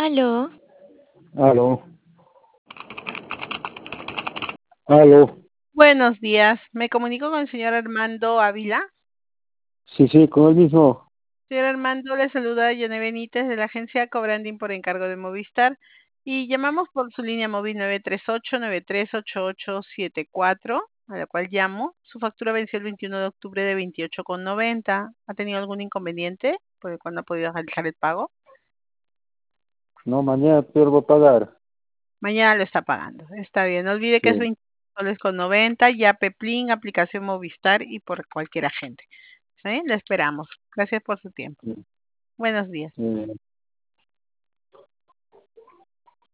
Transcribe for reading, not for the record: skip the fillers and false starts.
Aló, Aló, aló. Buenos días, me comunico con el señor Armando Ávila. Sí, sí, con el mismo. Señor Armando, le saluda Yone Benítez de la agencia Cobranding por encargo de Movistar y llamamos por su línea móvil 938-938874, a la cual llamo. Su factura venció el 21 de octubre de 28,90. ¿Ha tenido algún inconveniente por el cual no ha podido realizar el pago? No, mañana pierdo pagar. Mañana lo está pagando. Está bien, no olvide que es Sí, 20 soles con 90, ya Peplín, aplicación Movistar y por cualquier agente. ¿Sí? Le esperamos. Gracias por su tiempo. sí, Buenos días. sí.